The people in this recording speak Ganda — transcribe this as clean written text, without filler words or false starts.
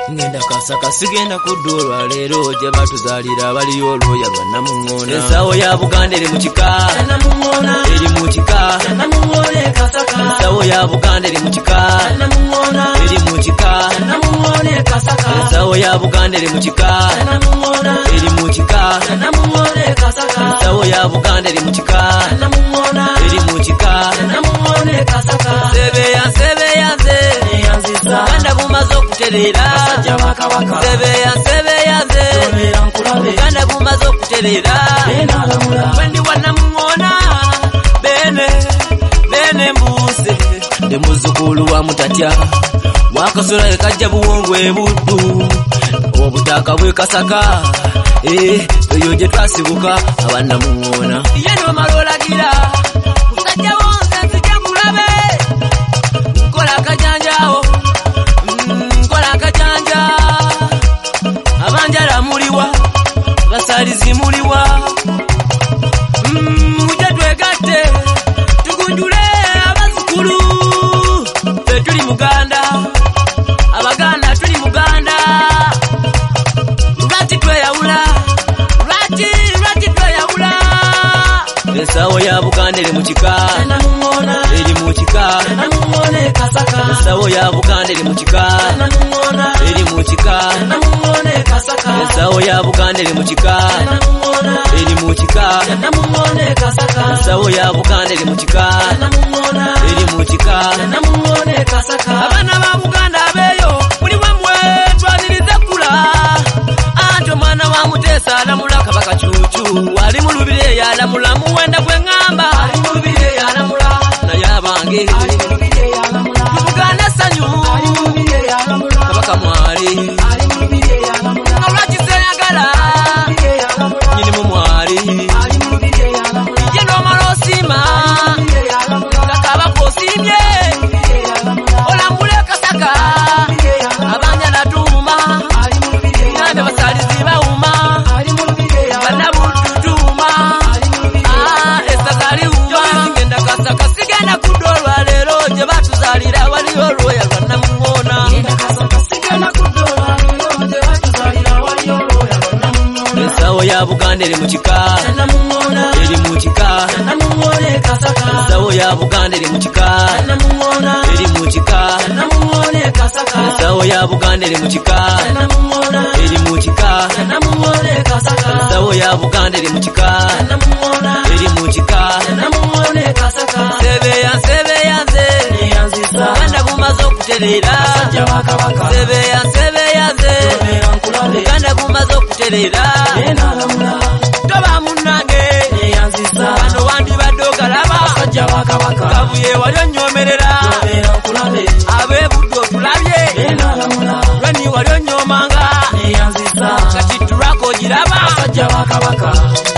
ngenda kasaka sigenda kudolwa lero je batuzalira bali oloya banamungona ensawo ya Buganda eri mu kika banamungona eri mu kika banamungona kasaka ensawo ya Buganda eri mu kika banamungona eri mu kika banamungona kasaka ensawo ya Buganda eri mu kika banamungona eri mu kika banamungona kasaka ensawo ya Buganda eri mu kika banamungona eri mu kika banamungona kasaka sebeya ze Buganda bumaze okuterera sebeya ze Buganda bumaze okuterera wendi wanamungona bene mbuse de muzukulu wa mutatya wakasola ekajja buwongwe buddu obutaka bwe kasaka eyo je twasibuka abanamungona yeno malolagira musajja wonse nzije mulabe kola kajanjao abanjala muliwa basalizi muliwa mujja twegatte tugunjule abazukulu tuli Muganda Abaganda tuli Muganda lwaki tweyawula lwaki tweyawula ensawo ya Buganda eri mu kika eri mu kika ensawo ya Buganda eri mu kika eri mu kika ensawo ya Buganda eri mu kika eri mu kika ensawo ya Buganda eri mu kika eri mu kika abaana ba Buganda abeeyo buli wamwe twanirize kula anti omwana wa Muteesa alamula Kabaka Cuucu ali mu lubiri yalamula muwenda gwe ngamba ali mu lubiri yalamula naye abange Buganda sanyu Kabaka mwali olwakiseyagala nyini mu mwali ye n'omalosima nga Kabaka osimye olambule kasaka abanjala tuuma nande basalizi bawuma banabuddu tuuma esaka liwuma ngenda kasaka sigenda kudolwa lero je batuzalira wali olwoya lwanamungona ensawo ya Buganda eri mu kika eri mu kika ensawo ya Buganda eri mu kika eri mu kika ensawo ya Buganda eri mu kika eri mu kika ensawo ya Buganda eri mu kika eri mu kika sebeya ze Buganda bumaze okuterera sebeya ze Buganda bumaze okuterera toba munnange bano wandibadde ogalaba kabuye wali onnyomerera ab'ebuddu otulabye lweni wali onnyomanga kakitulwako ogiraba